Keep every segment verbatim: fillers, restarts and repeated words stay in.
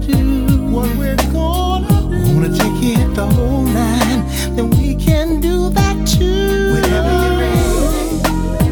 do, what we're gonna do. Wanna take it the whole nine, then we can do that too. Whenever you're ready,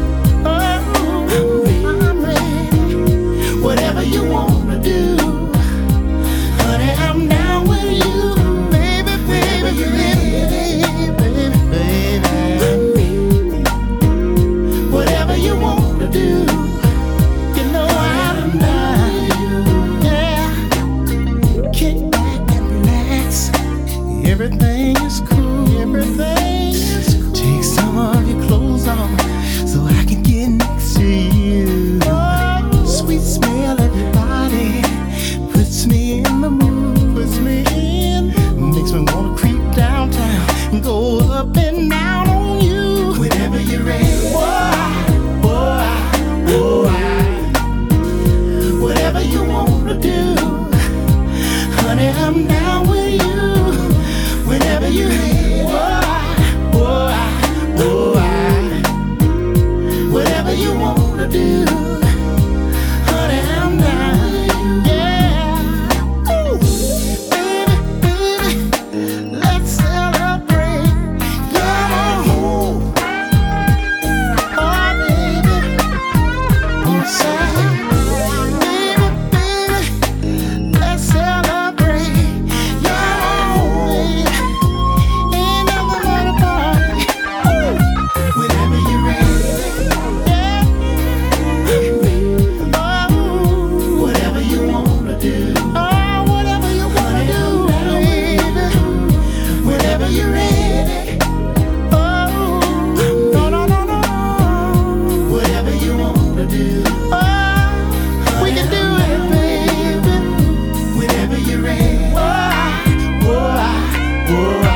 oh, I'm ready. Whatever you wanna do, honey, I'm down with you. Baby, baby, baby, baby, baby. Whatever you wanna do, you know I'm down. Yeah, kick back and relax. Everything is cool. Everything is cool. Take some of your clothes off so I can get next to you. Oh, sweet smell of your body puts me in the mood. Puts me in the mood. Makes me wanna creep downtown and go up and down on you. Whenever you're ready. Boy, boy, boy. Whatever you wanna do, honey, I'm down with you. Whenever you're ready. Boy, boy, boy. Whatever you wanna do, honey, I'm down. Yeah. Ooh. Baby, baby, let's celebrate. Yeah. Oh, baby. Oh, say, baby, baby, let's celebrate. Yeah. Ain't nothing but a party. Ooh. Whenever you're ready. Yeah. Oh, whatever you wanna do. Oh, whatever you wanna do, baby. Whenever you're ready. Oh, no, no, no, no. Whatever you wanna do. Oh, we can do it, baby. Whenever you're ready. Oh, boy, boy.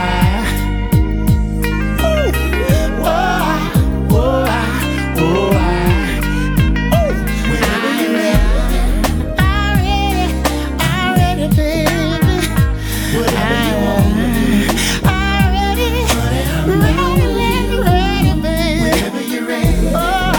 Ooh, boy, boy, boy. Ooh, whenever you're ready. I'm ready, I'm ready, baby. Whatever you wanna do. I'm ready, ready, ready, baby. Whenever you're ready.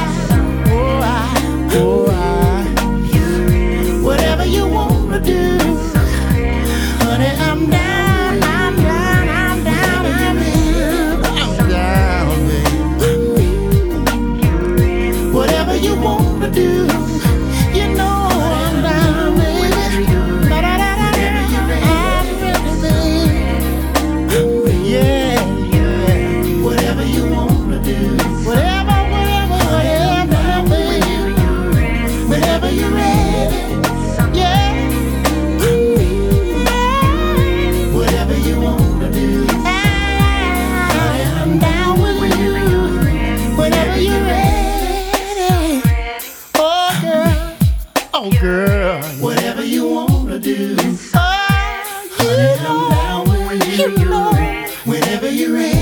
Oh, boy, boy. Whatever you wanna do, honey, I'm down, I'm down, I'm down, I'm down, I'm down, baby. Whatever you wanna do, you know I'm down, baby. Da-da-da-da-da. I'm ready, baby. Yeah, yeah. Whatever you wanna do, whatever, whatever, whatever, baby. Whenever you're ready, yeah. Whatever you wanna do, I'm down with you. Whenever you're ready, oh girl, oh girl. Whatever you wanna do, oh, you know, you know. Whenever you're ready.